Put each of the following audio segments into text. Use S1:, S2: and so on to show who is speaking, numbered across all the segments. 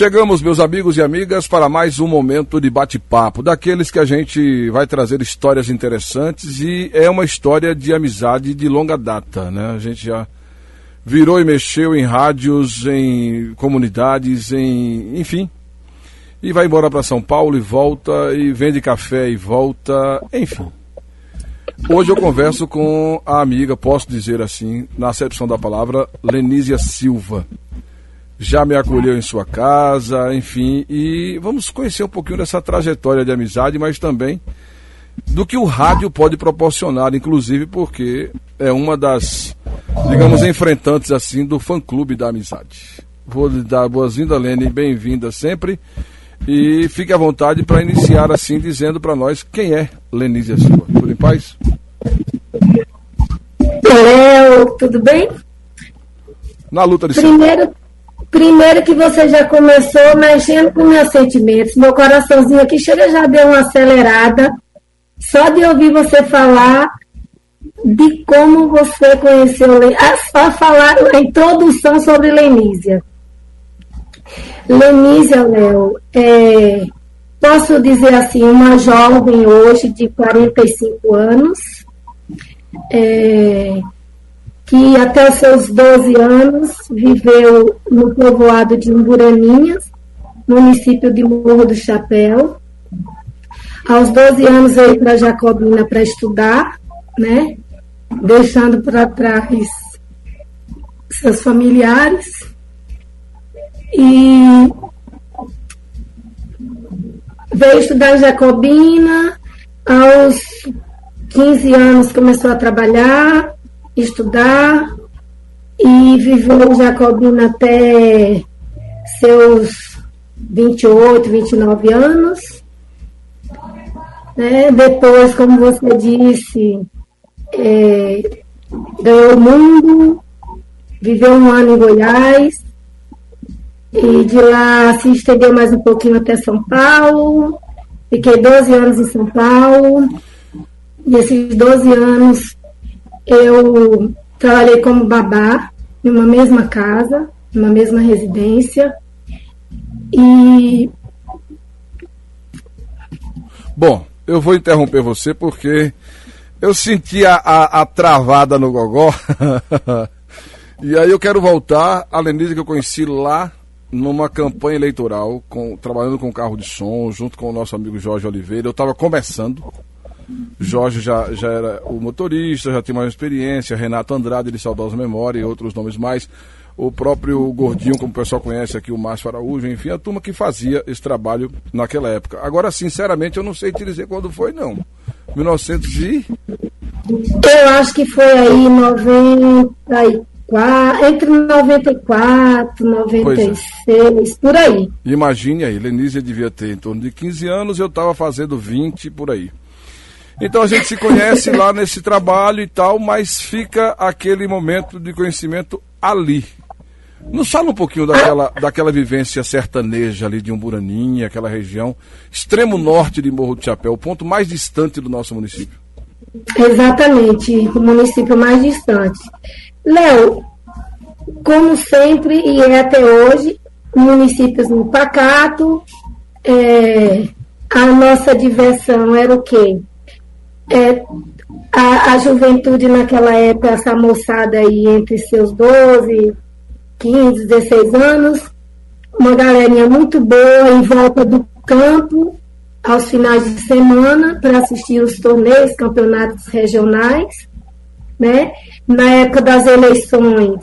S1: Chegamos, meus amigos e amigas, para mais um momento de bate-papo, daqueles que a gente vai trazer histórias interessantes, e é uma história de amizade de longa data, né? A gente já virou e mexeu em rádios, em comunidades, enfim, e vai embora para São Paulo e volta, e vende café e volta, enfim. Hoje eu converso com a amiga, posso dizer assim, na acepção da palavra, Lenísia Silva. Já me acolheu em sua casa, enfim, e vamos conhecer um pouquinho dessa trajetória de amizade, mas também do que o rádio pode proporcionar, inclusive porque é uma das, digamos, enfrentantes assim do fã-clube da amizade. Vou lhe dar boas-vindas, Lene, bem-vinda sempre, e fique à vontade para iniciar assim, dizendo para nós quem é Lenísia Silva. Tudo em paz?
S2: Léo, tudo bem?
S1: Na luta de
S2: Primeiro que você já começou mexendo com meus sentimentos. Meu coraçãozinho aqui já deu uma acelerada. Só de ouvir você falar de como você conheceu só falar a introdução sobre Lenísia. Lenísia, Léo, posso dizer assim, uma jovem hoje de 45 anos, que até os seus 12 anos viveu no povoado de Umburaninhas, município de Morro do Chapéu. Aos 12 anos veio para Jacobina para estudar, né? Deixando para trás seus familiares. E veio estudar em Jacobina. Aos 15 anos começou a trabalhar, estudar, e viveu em Jacobina até seus 28, 29 anos. Depois, como você disse, ganhou o mundo, viveu um ano em Goiás, e de lá se estendeu mais um pouquinho até São Paulo. Fiquei 12 anos em São Paulo. Nesses 12 anos eu trabalhei como babá em uma mesma casa, numa mesma residência. E
S1: bom, eu vou interromper você porque eu senti a travada no gogó. E aí eu quero voltar à Lenísia que eu conheci lá numa campanha eleitoral, trabalhando com carro de som, junto com o nosso amigo Jorge Oliveira. Eu estava começando. Jorge já era o motorista, já tinha mais experiência, Renato Andrade, de saudosa memória, e outros nomes mais, o próprio Gordinho, como o pessoal conhece aqui, o Márcio Araújo, enfim, a turma que fazia esse trabalho naquela época. Agora, sinceramente, eu não sei te dizer quando foi, não. 1900 e...
S2: Eu acho que foi aí entre 94, 96, por aí.
S1: Imagine aí, Lenísia devia ter em torno de 15 anos, eu estava fazendo 20, por aí. Então a gente se conhece lá nesse trabalho e tal, mas fica aquele momento de conhecimento ali. Nos fala um pouquinho daquela vivência sertaneja ali de Umburaninha, aquela região, extremo norte de Morro do Chapéu, o ponto mais distante do nosso município.
S2: Exatamente, o município mais distante. Léo, como sempre, e até hoje, municípios no pacato, a nossa diversão era o quê? A juventude naquela época, essa moçada aí entre seus 12, 15, 16 anos, uma galerinha muito boa em volta do campo, aos finais de semana, para assistir os torneios, campeonatos regionais, né? Na época das eleições,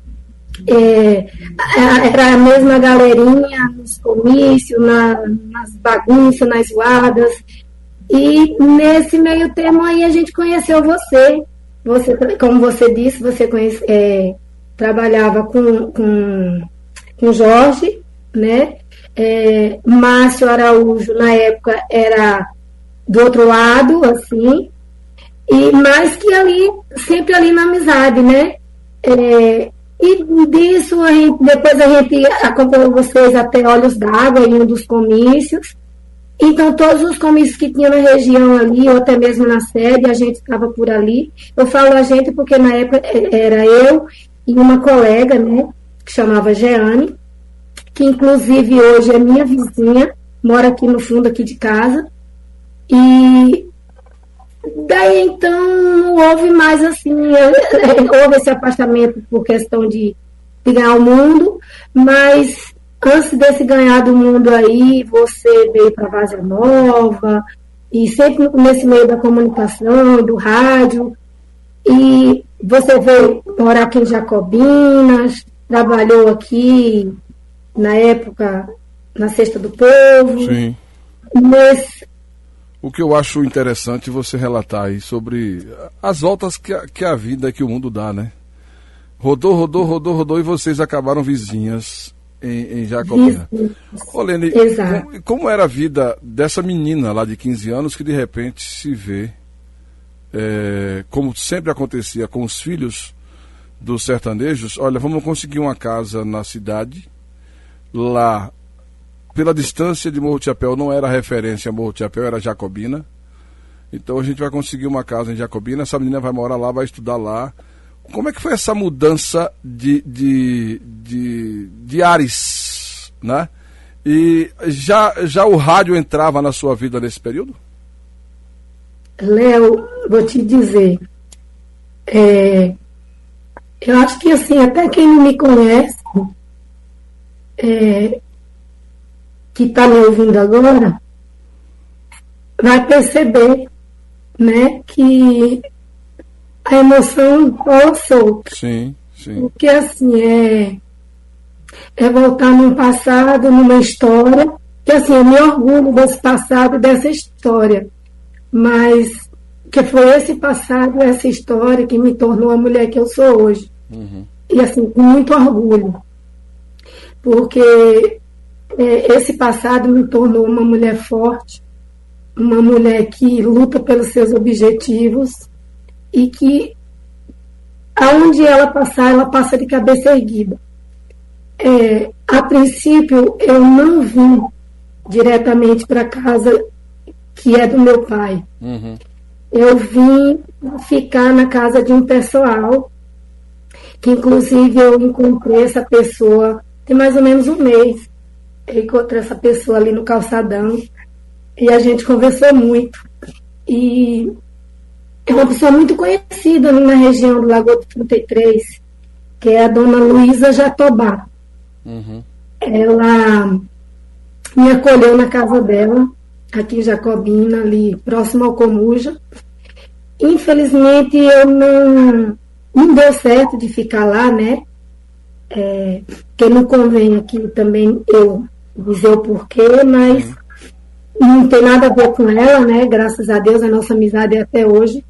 S2: era a mesma galerinha nos comícios, nas bagunças, nas zoadas. E nesse meio termo aí a gente conheceu você. Você, como você disse, você trabalhava com Jorge, né? Márcio Araújo, na época, era do outro lado, assim, e mais que ali, sempre ali na amizade, né? E disso, depois a gente acompanhou vocês até Olhos d'Água em um dos comícios. Então, todos os comícios que tinha na região ali, ou até mesmo na sede, a gente estava por ali. Eu falo a gente porque na época era eu e uma colega, né, que chamava Jeane. que inclusive hoje é minha vizinha, mora aqui no fundo aqui de casa. E daí então não houve mais assim, houve esse afastamento por questão de ganhar o mundo, mas antes desse ganhar do mundo aí, você veio para Várzea Nova, e sempre nesse meio da comunicação, do rádio, e você veio morar aqui em Jacobinas, trabalhou aqui na época na Sexta do Povo.
S1: Sim. O que eu acho interessante você relatar aí sobre as voltas que a vida, que o mundo dá, né? Rodou e vocês acabaram vizinhas em Jacobina. Olene, como era a vida dessa menina lá de 15 anos que de repente se vê, como sempre acontecia com os filhos dos sertanejos, olha, vamos conseguir uma casa na cidade, lá, pela distância de Morro de Chapéu, não era referência a Morro de Chapéu, era Jacobina. Então a gente vai conseguir uma casa em Jacobina, essa menina vai morar lá, vai estudar lá. Como é que foi essa mudança de ares, né? E já o rádio entrava na sua vida nesse período?
S2: Léo, vou te dizer, eu acho que assim, até quem não me conhece, que está me ouvindo agora, vai perceber, né, que a emoção rola solta.
S1: Sim.
S2: Porque assim, é voltar num passado, numa história, que assim, eu me orgulho desse passado, dessa história, mas que foi esse passado, essa história que me tornou a mulher que eu sou hoje.
S1: Uhum.
S2: E assim, com muito orgulho, porque esse passado me tornou uma mulher forte, uma mulher que luta pelos seus objetivos e que aonde ela passar, ela passa de cabeça erguida. A princípio, eu não vim diretamente para a casa que é do meu pai.
S1: Uhum.
S2: Eu vim ficar na casa de um pessoal, que inclusive eu encontrei essa pessoa tem mais ou menos um mês. Eu encontrei essa pessoa ali no calçadão e a gente conversou muito. E é uma pessoa muito conhecida na região do Lagoa do 33, que é a dona Luísa Jatobá.
S1: Uhum.
S2: Ela me acolheu na casa dela, aqui em Jacobina, ali próximo ao Comuja. Infelizmente, eu não deu certo de ficar lá, né? Que não convém aqui também eu dizer o porquê, mas não tem nada a ver com ela, né? Graças a Deus, a nossa amizade é até hoje.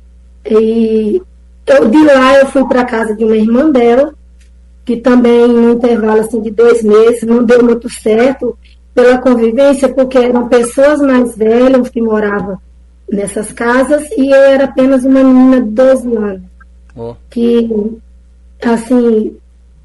S2: E de lá eu fui para casa de uma irmã dela, que também, no intervalo assim, de 2 meses, não deu muito certo pela convivência, porque eram pessoas mais velhas que moravam nessas casas e eu era apenas uma menina de 12 anos. Que, assim,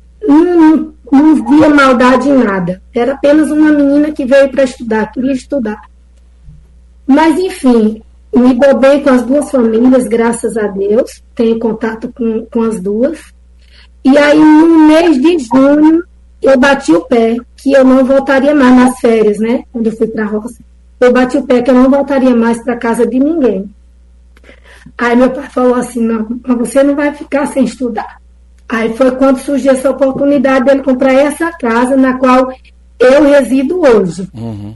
S2: não via maldade em nada. Era apenas uma menina que veio para estudar, queria estudar. Mas, enfim, me dou bem com as duas famílias, graças a Deus. Tenho contato com as duas. E aí, no mês de junho, eu bati o pé que eu não voltaria mais nas férias, né? Quando eu fui para a roça. Eu bati o pé que eu não voltaria mais para casa de ninguém. Aí meu pai falou assim, não, mas você não vai ficar sem estudar. Aí foi quando surgiu essa oportunidade dele comprar essa casa na qual eu resido hoje.
S1: Uhum.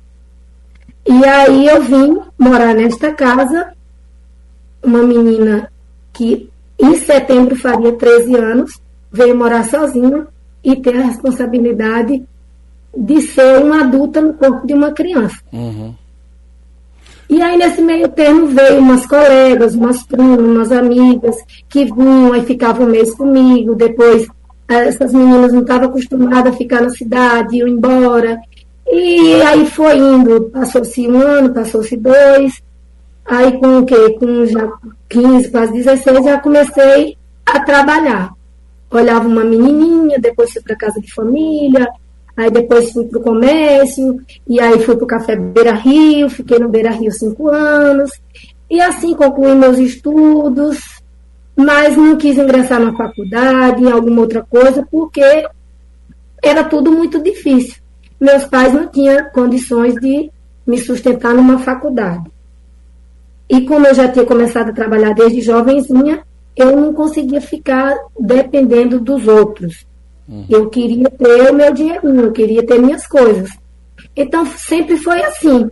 S2: E aí eu vim morar nesta casa, uma menina que em setembro faria 13 anos, veio morar sozinha e ter a responsabilidade de ser uma adulta no corpo de uma criança.
S1: Uhum.
S2: E aí, nesse meio termo, veio umas colegas, umas primas, umas amigas, que vinham e ficavam um mês comigo. Depois, essas meninas não estavam acostumadas a ficar na cidade, iam embora. E aí foi indo, passou-se 1 ano, passou-se 2. Aí, com o quê? Com já 15, quase 16, já comecei a trabalhar. Olhava uma menininha, depois fui para casa de família. Aí depois fui para o comércio, e aí fui para o Café Beira Rio, fiquei no Beira Rio 5 anos, e assim concluí meus estudos, mas não quis ingressar na faculdade, em alguma outra coisa, porque era tudo muito difícil. Meus pais não tinham condições de me sustentar numa faculdade. E como eu já tinha começado a trabalhar desde jovenzinha, eu não conseguia ficar dependendo dos outros. Eu queria ter o meu dinheirinho, eu queria ter minhas coisas. Então, sempre foi assim.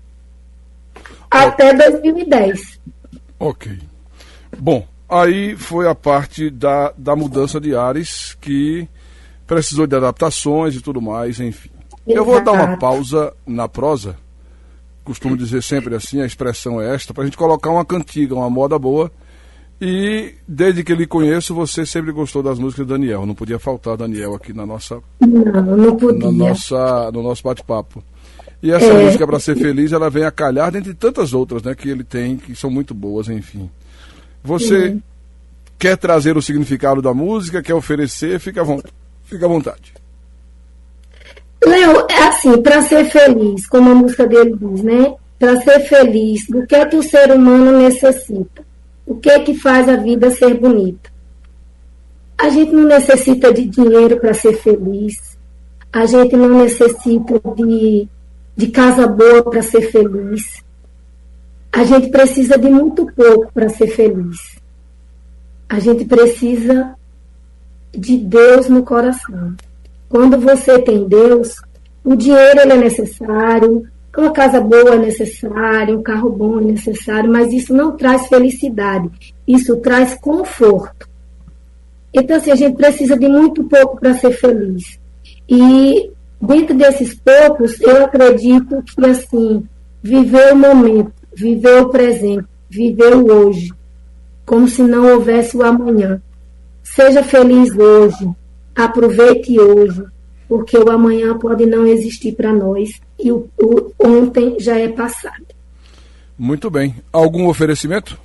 S2: Até 2010.
S1: Ok. Bom, aí foi a parte da mudança de ares que precisou de adaptações e tudo mais, enfim.
S2: Exato.
S1: Eu vou dar uma pausa na prosa. Costumo dizer sempre assim, a expressão é esta, para a gente colocar uma cantiga, uma moda boa. E desde que lhe conheço, você sempre gostou das músicas de Daniel. Não podia faltar Daniel aqui na nossa,
S2: não podia.
S1: no nosso bate-papo. E essa música, Pra Ser Feliz, ela vem a calhar dentre tantas outras, né, que ele tem, que são muito boas, enfim. Você quer trazer o significado da música, quer oferecer, fica à vontade.
S2: Léo, é assim, para ser feliz, como a música dele diz, né? Para ser feliz, o que é que o ser humano necessita? O que é que faz a vida ser bonita? A gente não necessita de dinheiro para ser feliz. A gente não necessita de casa boa para ser feliz. A gente precisa de muito pouco para ser feliz. A gente precisa de Deus no coração. Quando você tem Deus, o dinheiro ele é necessário, uma casa boa é necessária, um carro bom é necessário, mas isso não traz felicidade, isso traz conforto. Então, assim, a gente precisa de muito pouco para ser feliz. E dentro desses poucos, eu acredito que, assim, viver o momento, viver o presente, viver o hoje, como se não houvesse o amanhã. Seja feliz hoje, aproveite hoje, porque o amanhã pode não existir para nós e o ontem já é passado.
S1: Muito bem. Algum oferecimento?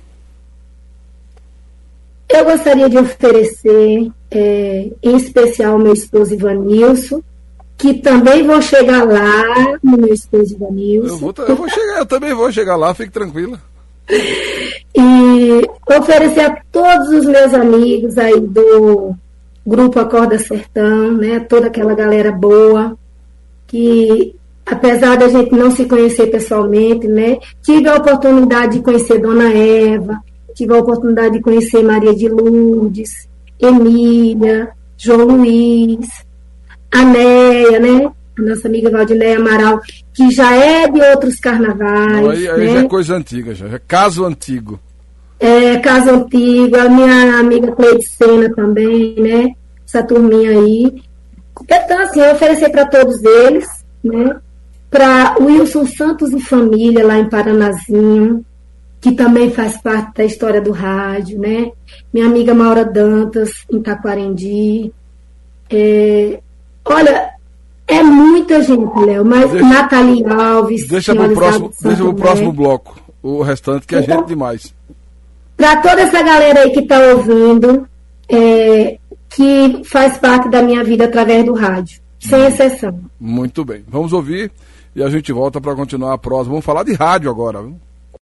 S2: Eu gostaria de oferecer, em especial, ao meu esposo Ivanilson, que também vou chegar lá no meu esposo Ivanilson.
S1: Eu também vou chegar lá, fique tranquila.
S2: E oferecer a todos os meus amigos aí do Grupo Acorda Sertão, né, toda aquela galera boa, que apesar da gente não se conhecer pessoalmente, né, tive a oportunidade de conhecer Dona Eva, tive a oportunidade de conhecer Maria de Lourdes, Emília, João Luiz, a Neia, né, a nossa amiga Valdineia Amaral, que já é de outros carnavais.
S1: Aí
S2: né?
S1: Já é coisa antiga, já é caso antigo.
S2: Caso antigo, a minha amiga Cleidicena também, né? Essa turminha aí. Então, assim, eu oferecer para todos eles, né? Para Wilson Santos e família, lá em Paranazinho, que também faz parte da história do rádio, né? Minha amiga Maura Dantas, em Taquarendi. Olha, é muita gente, Léo, mas Nathalie Alves.
S1: Deixa pro próximo bloco, o restante, que é gente demais.
S2: Para toda essa galera aí que está ouvindo, que faz parte da minha vida através do rádio, sem exceção.
S1: Muito bem. Vamos ouvir e a gente volta para continuar a prosa. Vamos falar de rádio agora, viu?